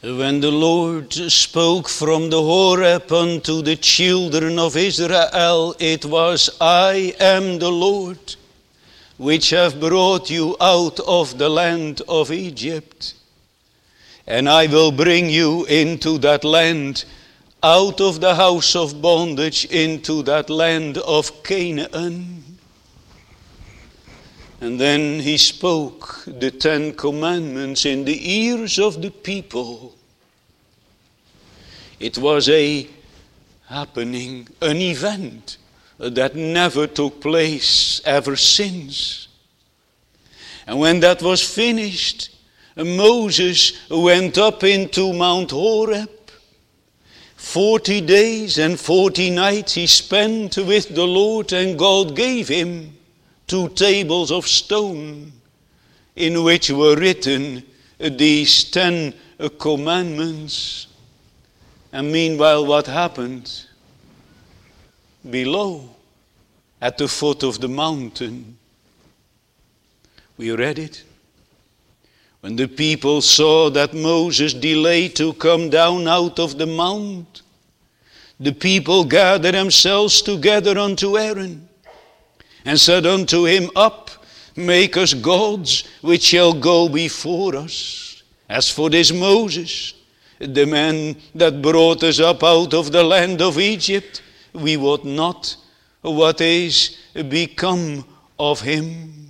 When the Lord spoke from the Horeb unto the children of Israel, it was, I am the Lord, which have brought you out of the land of Egypt. And I will bring you into that land, out of the house of bondage, into that land of Canaan. And then he spoke the 10 Commandments in the ears of the people. It was a happening, an event that never took place ever since. And when that was finished, Moses went up into Mount Horeb. 40 days and 40 nights he spent with the Lord, and God gave him 2 tables of stone in which were written these 10 commandments. And meanwhile, what happened? Below, at the foot of the mountain, we read it. When the people saw that Moses delayed to come down out of the mount, the people gathered themselves together unto Aaron, and said unto him, Up, make us gods, which shall go before us. As for this Moses, the man that brought us up out of the land of Egypt, we wot not what is become of him.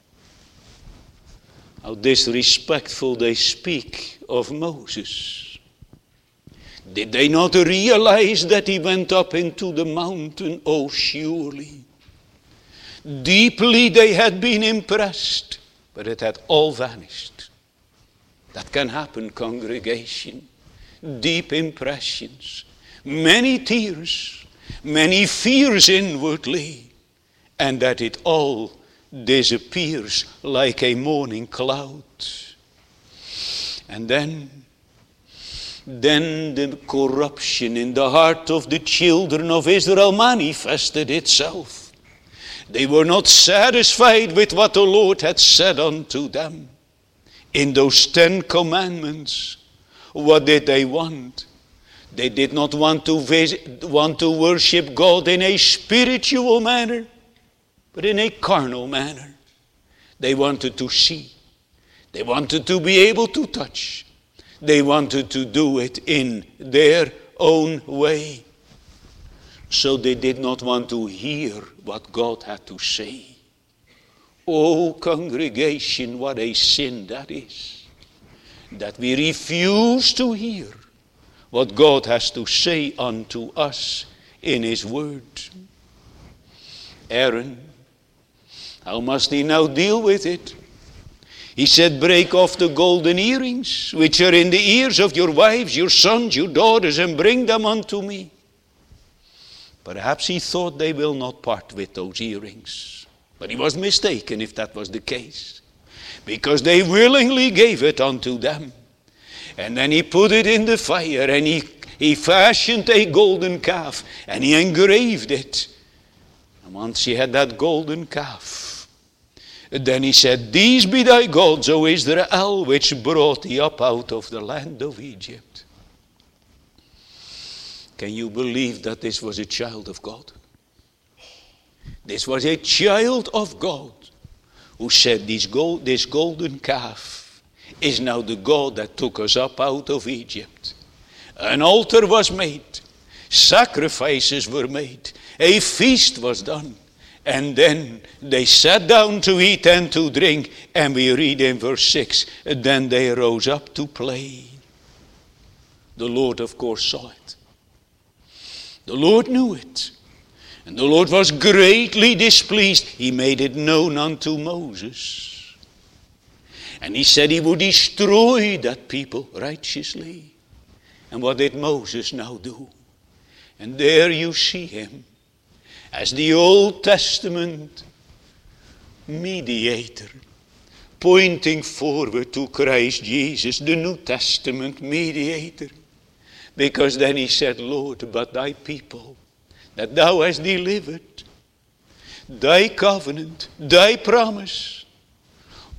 How disrespectful they speak of Moses. Did they not realize that he went up into the mountain? Oh, surely. Deeply they had been impressed, but it had all vanished. That can happen, congregation. Deep impressions, many tears, many fears inwardly, and that it all disappears like a morning cloud. And then the corruption in the heart of the children of Israel manifested itself. They were not satisfied with what the Lord had said unto them in those 10 commandments. What did they want? They did not want to worship God in a spiritual manner, but in a carnal manner. They wanted to see. They wanted to be able to touch. They wanted to do it in their own way. So they did not want to hear what God had to say. Oh, congregation, what a sin that is. That we refuse to hear what God has to say unto us in his word. Aaron, how must he now deal with it? He said, break off the golden earrings, which are in the ears of your wives, your sons, your daughters, and bring them unto me. Perhaps he thought they will not part with those earrings. But he was mistaken if that was the case. Because they willingly gave it unto them. And then he put it in the fire, and he fashioned a golden calf, and he engraved it. And once he had that golden calf, then he said, these be thy gods, O Israel, which brought thee up out of the land of Egypt. Can you believe that this was a child of God? This was a child of God who said, this golden calf is now the God that took us up out of Egypt. An altar was made. Sacrifices were made. A feast was done. And then they sat down to eat and to drink. And we read in verse 6, then they rose up to play. The Lord, of course, saw it. The Lord knew it. And the Lord was greatly displeased. He made it known unto Moses. And he said he would destroy that people righteously. And what did Moses now do? And there you see him as the Old Testament mediator, pointing forward to Christ Jesus, the New Testament mediator. Because then he said, Lord, but thy people that thou hast delivered, thy covenant, thy promise,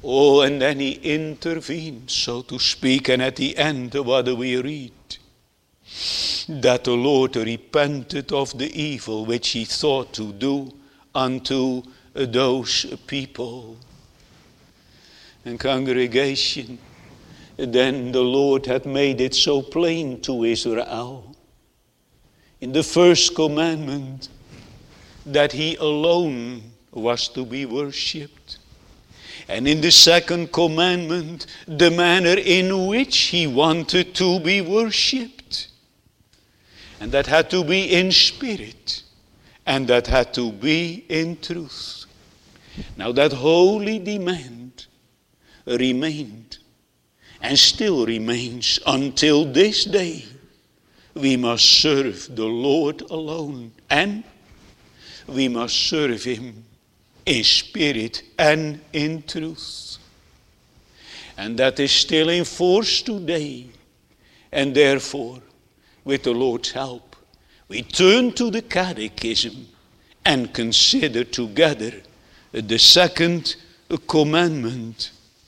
Oh, and then he intervenes, so to speak, and at the end, what do we read? That the Lord repented of the evil which he thought to do unto those people. And congregation, then the Lord had made it so plain to Israel in the first commandment that he alone was to be worshipped. And in the second commandment, the manner in which he wanted to be worshipped. And that had to be in spirit. And that had to be in truth. Now that holy demand remained and still remains until this day. We must serve the Lord alone, and we must serve him in spirit and in truth. And that is still in force today. And therefore, with the Lord's help, we turn to the Catechism and consider together the second commandment.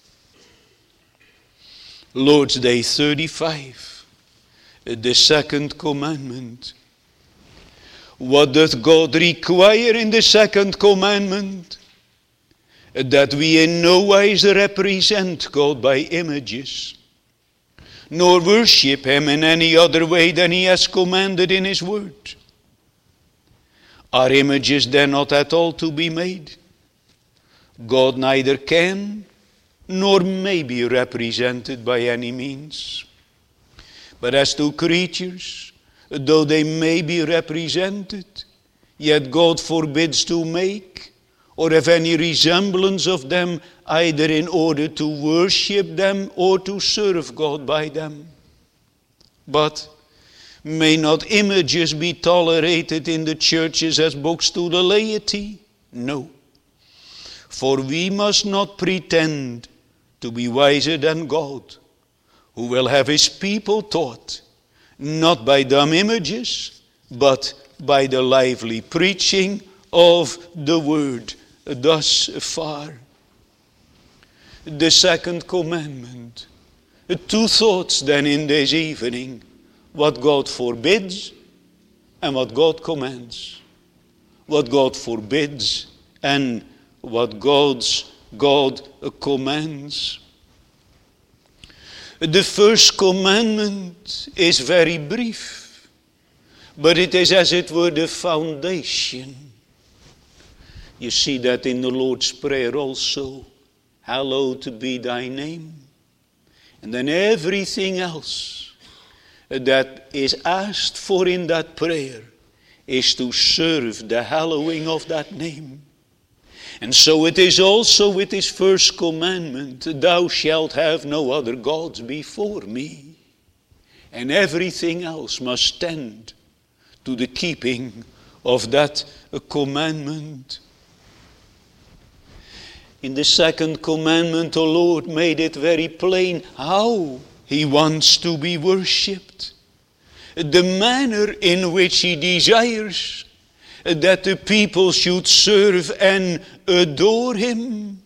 Lord's Day 35, the second commandment. What doth God require in the second commandment? That we in no wise represent God by images, nor worship him in any other way than he has commanded in his word. Are images then not at all to be made? God neither can nor may be represented by any means. But as to creatures, though they may be represented, yet God forbids to make or have any resemblance of them, either in order to worship them or to serve God by them. But may not images be tolerated in the churches as books to the laity? No. For we must not pretend to be wiser than God, who will have his people taught, not by dumb images, but by the lively preaching of the word. Thus far. The second commandment. Two thoughts then in this evening. What God forbids and what God commands. What God forbids and what God commands. The first commandment is very brief, but it is as it were the foundation. You see that in the Lord's Prayer also. Hallowed be thy name. And then everything else that is asked for in that prayer is to serve the hallowing of that name. And so it is also with his first commandment, thou shalt have no other gods before me. And everything else must tend to the keeping of that commandment. In the second commandment, the Lord made it very plain how he wants to be worshipped. The manner in which he desires that the people should serve and adore him.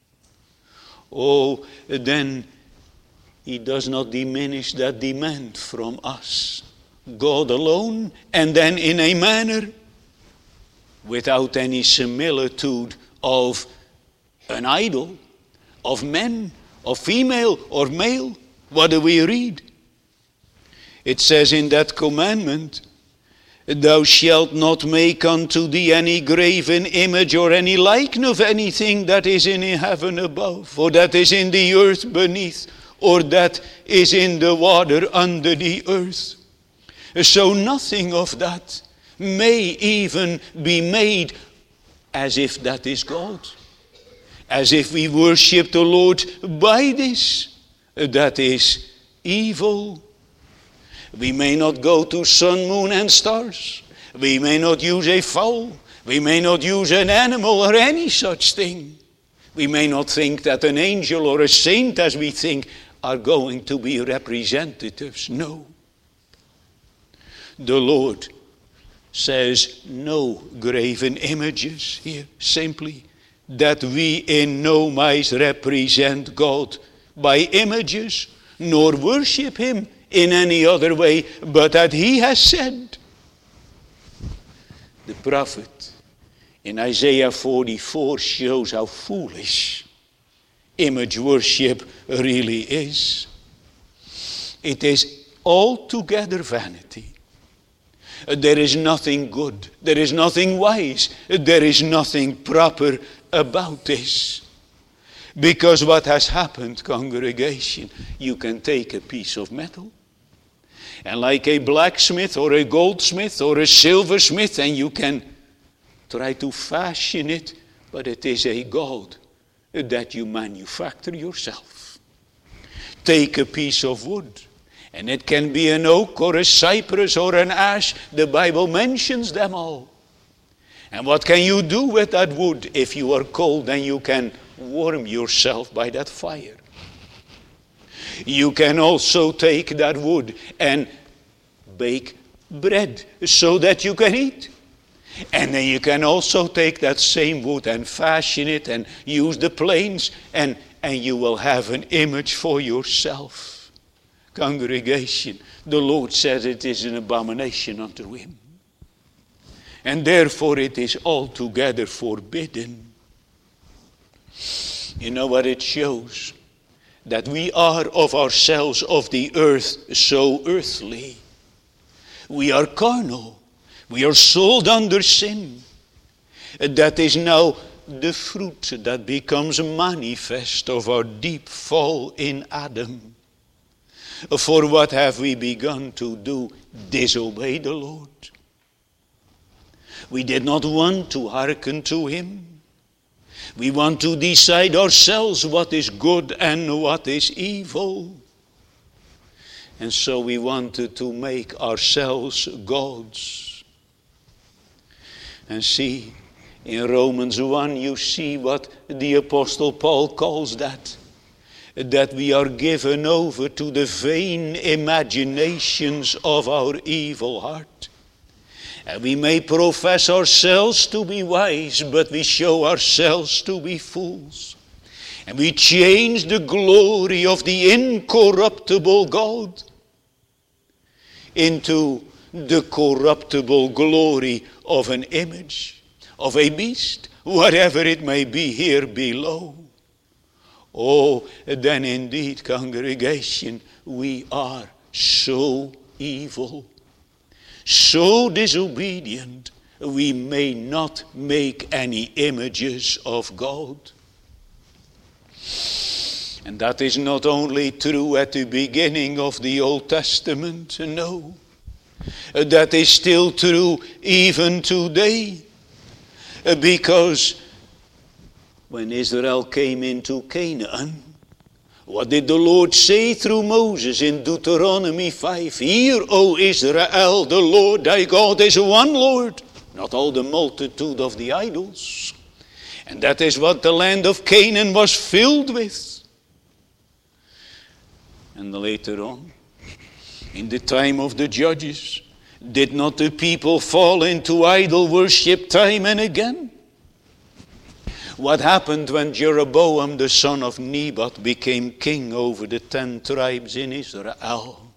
Oh, then he does not diminish that demand from us. God alone, and then in a manner without any similitude of an idol, of men, of female or male. What do we read? It says in that commandment, thou shalt not make unto thee any graven image or any likeness of anything that is in heaven above, or that is in the earth beneath, or that is in the water under the earth. So nothing of that may even be made as if that is God. As if we worship the Lord by this. That is evil. We may not go to sun, moon, and stars. We may not use a fowl. We may not use an animal or any such thing. We may not think that an angel or a saint, as we think, are going to be representatives. No. The Lord says no graven images here. Simply that we in no wise represent God by images, nor worship him in any other way, but that he has said. The prophet in Isaiah 44 shows how foolish image worship really is. It is altogether vanity. There is nothing good, there is nothing wise, there is nothing proper about this. Because what has happened, congregation, you can take a piece of metal, and like a blacksmith or a goldsmith or a silversmith, and you can try to fashion it, but it is a god that you manufacture yourself. Take a piece of wood, and it can be an oak or a cypress or an ash. The Bible mentions them all. And what can you do with that wood? If you are cold, then you can warm yourself by that fire. You can also take that wood and bake bread so that you can eat. And then you can also take that same wood and fashion it and use the planes, and you will have an image for yourself. Congregation, the Lord says it is an abomination unto him. And therefore it is altogether forbidden. You know what it shows? That we are of ourselves, of the earth, so earthly. We are carnal. We are sold under sin. That is now the fruit that becomes manifest of our deep fall in Adam. For what have we begun to do? Disobey the Lord. We did not want to hearken to him. We want to decide ourselves what is good and what is evil. And so we wanted to make ourselves gods. And see, in Romans 1 you see what the Apostle Paul calls that. That we are given over to the vain imaginations of our evil heart. And we may profess ourselves to be wise, but we show ourselves to be fools. And we change the glory of the incorruptible God into the corruptible glory of an image, of a beast, whatever it may be here below. Oh, then indeed, congregation, we are so evil, so disobedient, we may not make any images of God. And that is not only true at the beginning of the Old Testament, no. That is still true even today. Because when Israel came into Canaan, what did the Lord say through Moses in Deuteronomy 5? Hear, O Israel, the Lord thy God is one Lord, not all the multitude of the idols. And that is what the land of Canaan was filled with. And later on, in the time of the judges, did not the people fall into idol worship time and again? What happened when Jeroboam, the son of Nebat, became king over the 10 tribes in Israel?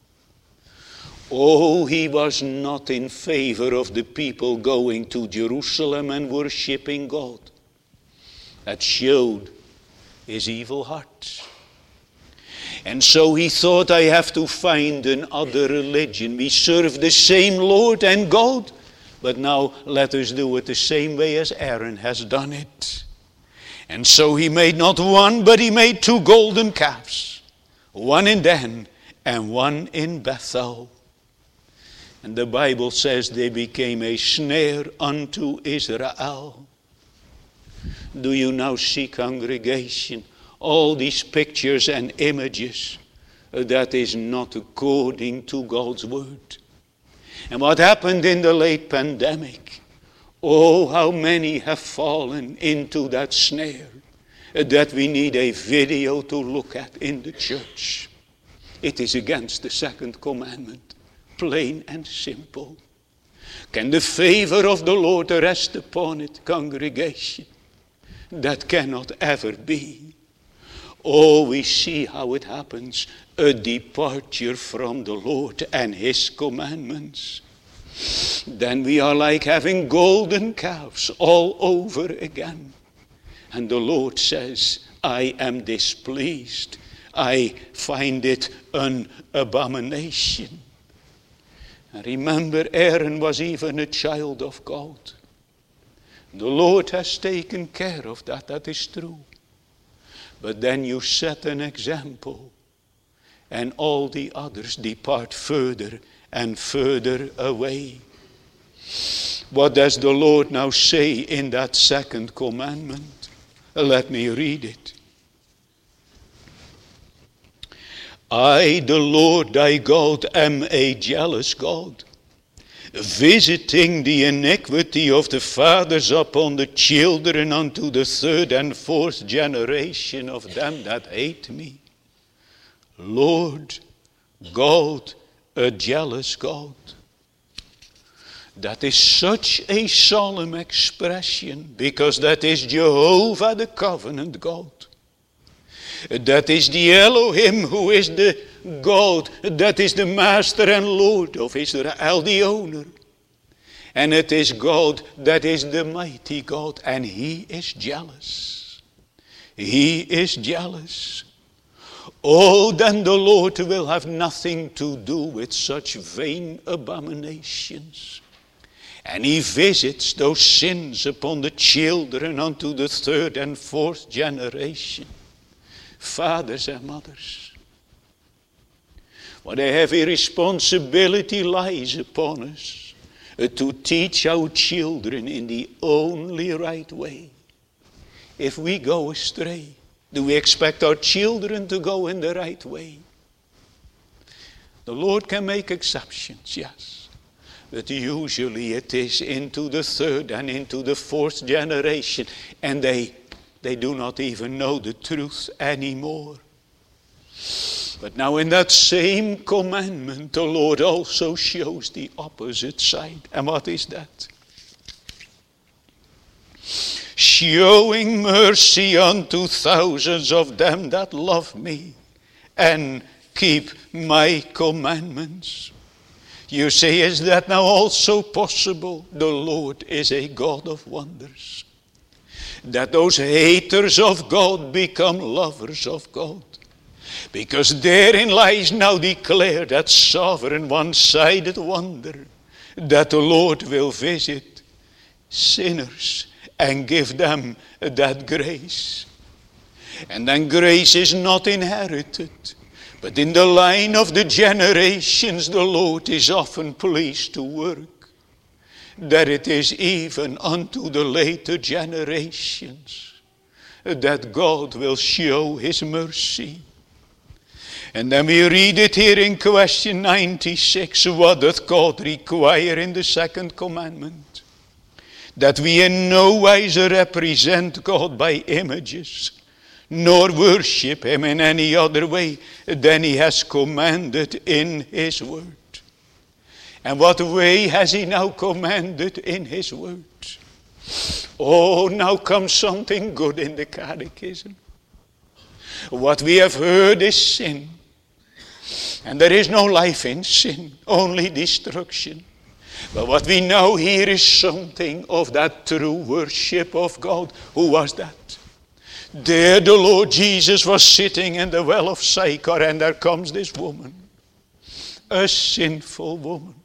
Oh, he was not in favor of the people going to Jerusalem and worshiping God. That showed his evil heart. And so he thought, I have to find another religion. We serve the same Lord and God, but now let us do it the same way as Aaron has done it. And so he made not one, but he made 2 golden calves. One in Dan and one in Bethel. And the Bible says they became a snare unto Israel. Do you now see, congregation, all these pictures and images? That is not according to God's word. And what happened in the late pandemic? Oh, how many have fallen into that snare that we need a video to look at in the church. It is against the 2nd commandment, plain and simple. Can the favor of the Lord rest upon it, congregation? that cannot ever be. Oh, we see how it happens. A departure from the Lord and his commandments. Then we are like having golden calves all over again. And the Lord says, I am displeased. I find it an abomination. And remember, Aaron was even a child of God. The Lord has taken care of that. That is true. But then you set an example. And all the others depart further and further away. What does the Lord now say in that second commandment? Let me read it. I, the Lord thy God, am a jealous God, visiting the iniquity of the fathers upon the children unto the third and fourth generation of them that hate me. Lord God, a jealous God. That is such a solemn expression, because that is Jehovah the covenant God. That is the Elohim, who is the God, that is the master and Lord of Israel, the owner. And it is God that is the mighty God, and he is jealous. He is jealous. Oh, then the Lord will have nothing to do with such vain abominations. And he visits those sins upon the children unto the third and fourth generation. Fathers and mothers, what a heavy responsibility lies upon us to teach our children in the only right way. If we go astray, do we expect our children to go in the right way? The Lord can make exceptions, yes. But usually it is into the third and into the fourth generation, and they do not even know the truth anymore. But now in that same commandment, the Lord also shows the opposite side. And what is that? Showing mercy unto thousands of them that love me and keep my commandments. You say, is that now also possible? The Lord is a God of wonders. That those haters of God become lovers of God. Because therein lies now declared that sovereign one-sided wonder, that the Lord will visit sinners and give them that grace. And then grace is not inherited, but in the line of the generations the Lord is often pleased to work. That it is even unto the later generations that God will show his mercy. And then we read it here in question 96. What doth God require in the second commandment? That we in no wise represent God by images, nor worship him in any other way than he has commanded in his word. And what way has he now commanded in his word? Oh, now comes something good in the catechism. What we have heard is sin. And there is no life in sin, only destruction. But what we now hear is something of that true worship of God. Who was that? There the Lord Jesus was sitting in the well of Sychar, and there comes this woman, a sinful woman.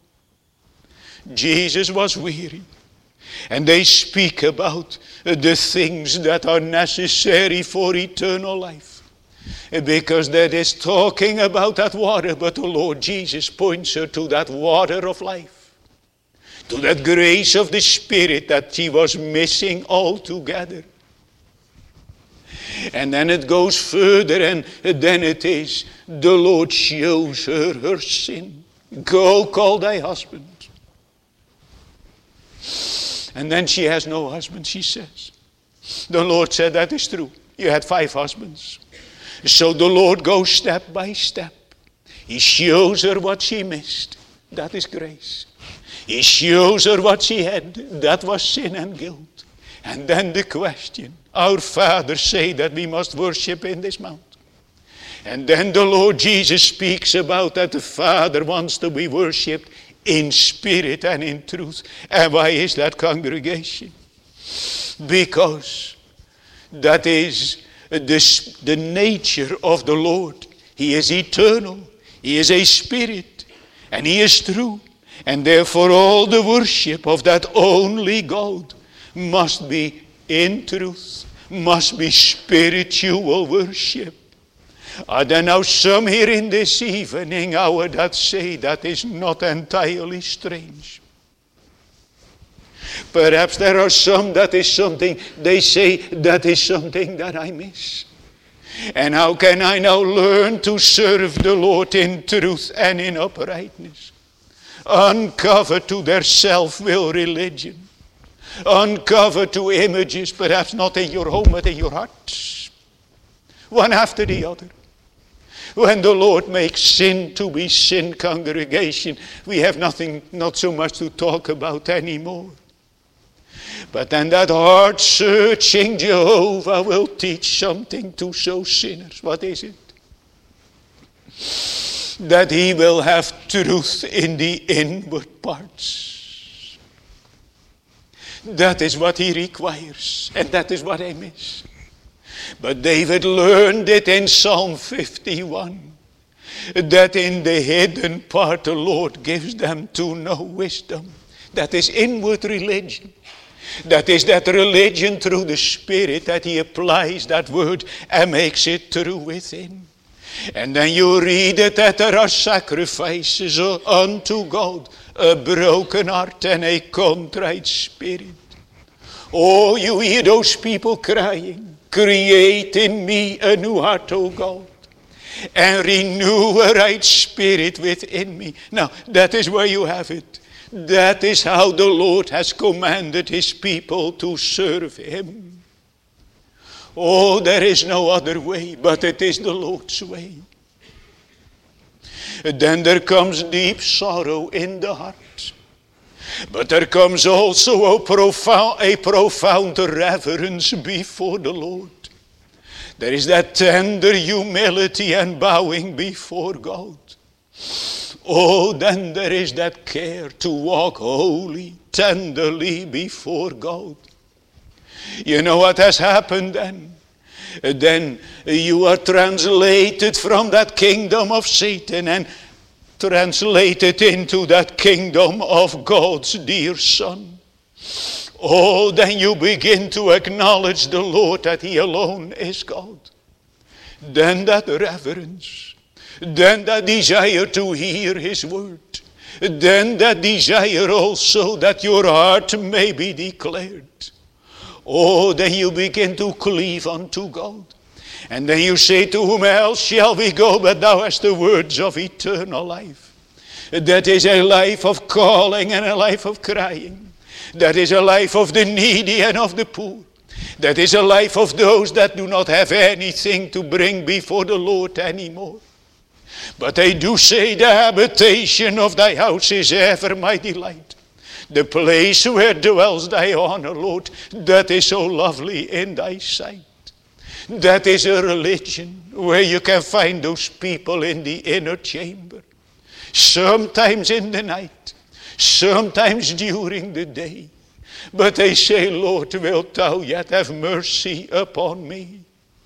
Jesus was weary, and they speak about the things that are necessary for eternal life, because that is talking about that water. But the Lord Jesus points her to that water of life, to that grace of the Spirit that she was missing altogether. And then it goes further, and then it is the Lord shows her her sin. Go, call thy husband. And then she has no husband, she says. The Lord said, that is true. You had 5 husbands. So the Lord goes step by step. He shows her what she missed. That is grace. He shows her what she had. That was sin and guilt. And then the question, our fathers say that we must worship in this mountain. And then the Lord Jesus speaks about that the Father wants to be worshipped in spirit and in truth. And why is that, congregation? Because that is the nature of the Lord. He is eternal. He is a spirit. And He is true. And therefore all the worship of that only God must be in truth. Must be spiritual worship. Are there now some here in this evening hour that say that is not entirely strange? Perhaps there are some that is something, they say that is something that I miss. And how can I now learn to serve the Lord in truth and in uprightness? Uncover to their self-will religion. Uncover to images, perhaps not in your home but in your heart. One after the other. When the Lord makes sin to be sin, congregation, we have not so much to talk about anymore. But then that heart-searching Jehovah will teach something to show sinners. What is it? That He will have truth in the inward parts. That is what He requires. And that is what I miss. But David learned it in Psalm 51. That in the hidden part the Lord gives them to know wisdom. That is inward religion. That is that religion through the Spirit that He applies that word and makes it true within. And then you read it that there are sacrifices unto God, a broken heart and a contrite spirit. Oh, you hear those people crying, create in me a new heart, O God, and renew a right spirit within me. Now, that is where you have it. That is how the Lord has commanded His people to serve Him. Oh, there is no other way, but it is the Lord's way. Then there comes deep sorrow in the heart. But there comes also a profound reverence before the Lord. There is that tender humility and bowing before God. Oh, then there is that care to walk holy, tenderly before God. You know what has happened then? Then you are translated from that kingdom of Satan and translated into that kingdom of God's dear Son. Oh, then you begin to acknowledge the Lord that He alone is God. Then that reverence. Then that desire to hear His word. Then that desire also that your heart may be declared. Oh, then you begin to cleave unto God. And then you say, to whom else shall we go but thou hast the words of eternal life. That is a life of calling and a life of crying. That is a life of the needy and of the poor. That is a life of those that do not have anything to bring before the Lord anymore. But they do say, the habitation of thy house is ever my delight. The place where dwells thy honor, Lord, that is so lovely in thy sight. That is a religion where you can find those people in the inner chamber. Sometimes in the night, sometimes during the day. But they say, Lord, wilt thou yet have mercy upon me?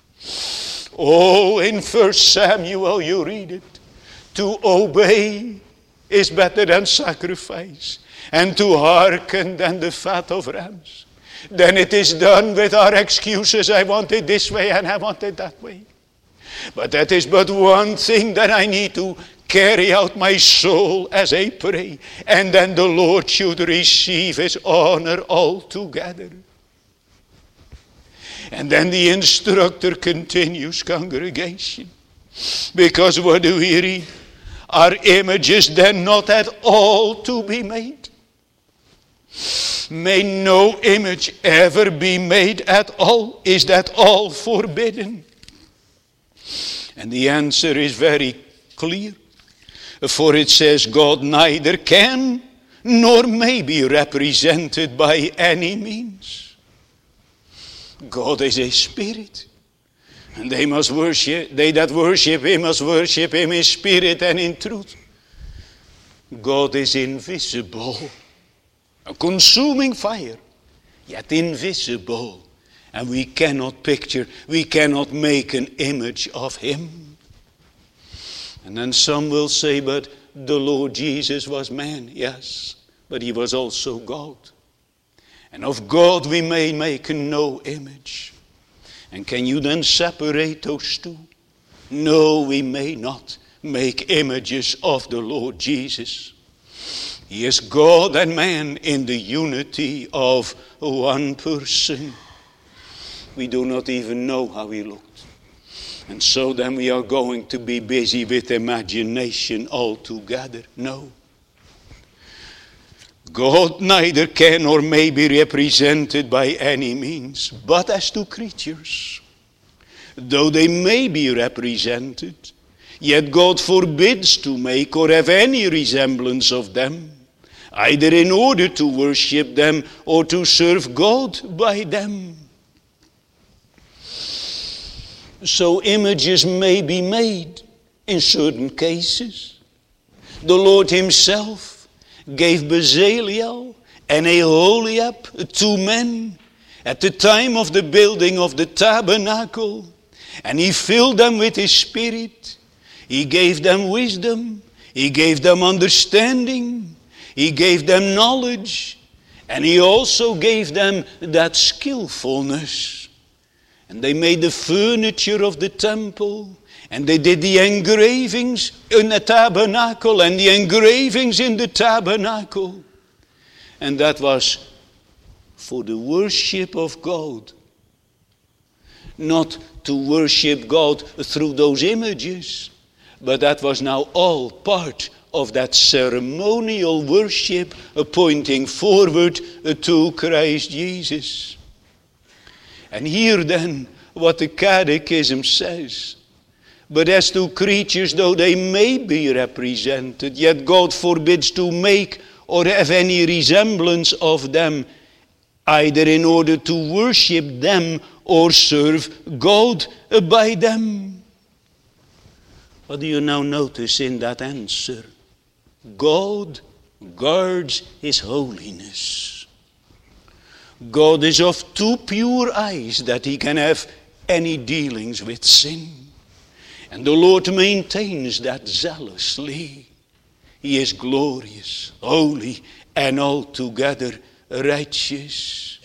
Oh, in 1 Samuel you read it. To obey is better than sacrifice, and to hearken than the fat of rams. Then it is done with our excuses. I want it this way and I want it that way. But that is but one thing that I need to carry out my soul as a prey. And then the Lord should receive His honor altogether. And then the instructor continues, congregation. Because what do we read? Are images then not at all to be made? May no image ever be made at all. Is that all forbidden? And the answer is very clear. For it says, God neither can nor may be represented by any means. God is a spirit. And they that worship him must worship him in spirit and in truth. God is invisible. A consuming fire, yet invisible. And we cannot make an image of him. And then some will say, but the Lord Jesus was man. Yes, but he was also God. And of God we may make no image. And can you then separate those two? No, we may not make images of the Lord Jesus. He is God and man in the unity of one person. We do not even know how he looked. And so then we are going to be busy with imagination altogether. No. God neither can or may be represented by any means, but as to creatures. Though they may be represented, yet God forbids to make or have any resemblance of them, either in order to worship them or to serve God by them. So images may be made in certain cases. The Lord himself gave Bezaleel and Aholiab 2 men at the time of the building of the tabernacle, and he filled them with his spirit. He gave them wisdom, he gave them understanding, he gave them knowledge, and he also gave them that skillfulness. And they made the furniture of the temple, and they did the engravings in the tabernacle and the engravings in the tabernacle. And that was for the worship of God. Not to worship God through those images, but that was now all part of that ceremonial worship pointing forward to Christ Jesus. And here then what the Catechism says. But as to creatures, though they may be represented, yet God forbids to make or have any resemblance of them, either in order to worship them or serve God by them. What do you now notice in that answer? God guards his holiness. God is of too pure eyes that he can have any dealings with sin. And the Lord maintains that zealously. He is glorious, holy, and altogether righteous.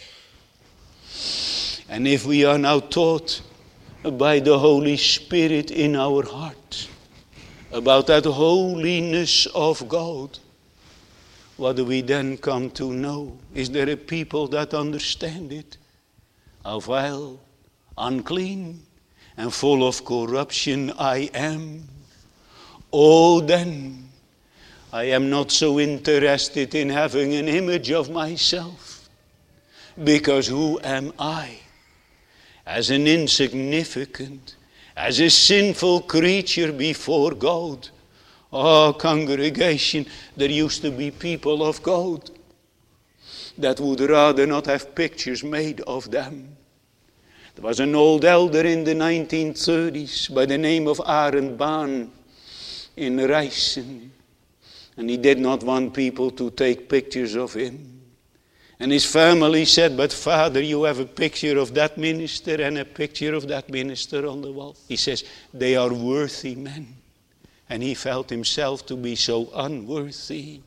And if we are now taught by the Holy Spirit in our heart about that holiness of God, what do we then come to know? Is there a people that understand it? How vile, unclean, and full of corruption I am. Oh, then, I am not so interested in having an image of myself. Because who am I? As an insignificant, as a sinful creature before God. Oh, congregation, there used to be people of God that would rather not have pictures made of them. There was an old elder in the 1930s by the name of Arend Baan in Rijssen. And he did not want people to take pictures of him. And his family said, but Father, you have a picture of that minister and a picture of that minister on the wall. He says, they are worthy men. And he felt himself to be so unworthy.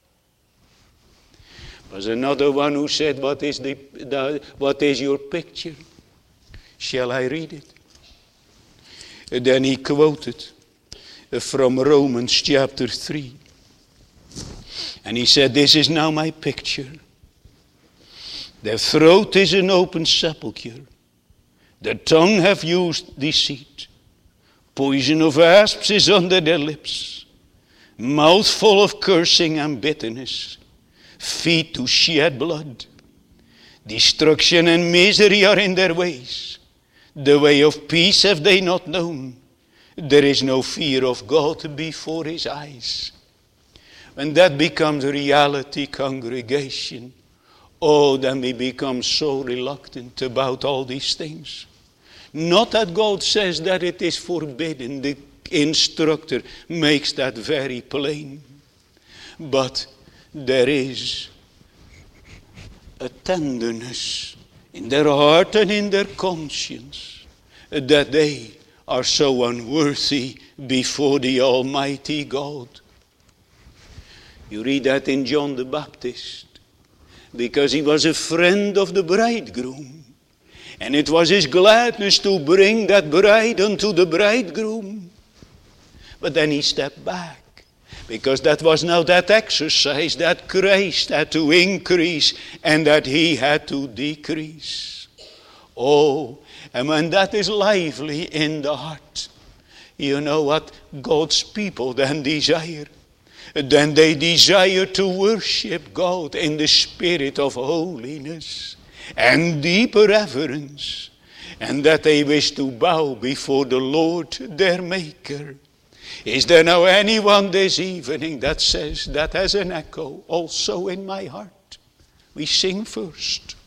There was another one who said, what is your picture? Shall I read it? And then he quoted from Romans chapter 3. And he said, this is now my picture. Their throat is an open sepulchre. Their tongue hath used deceit. Poison of asps is under their lips. Mouth full of cursing and bitterness. Feet to shed blood. Destruction and misery are in their ways. The way of peace have they not known. There is no fear of God before his eyes. When that becomes a reality, congregation, Oh, then we become so reluctant about all these things. Not that God says that it is forbidden. The instructor makes that very plain. But there is a tenderness in their heart and in their conscience that they are so unworthy before the Almighty God. You read that in John the Baptist, because he was a friend of the bridegroom, and it was his gladness to bring that bride unto the bridegroom. But then he stepped back, because that was now that exercise that Christ had to increase and that he had to decrease. Oh, and when that is lively in the heart, you know what God's people then desire? Then they desire to worship God in the spirit of holiness and deep reverence, and that they wish to bow before the Lord their Maker. Is there now anyone this evening that says that has an echo also in my heart? We sing first.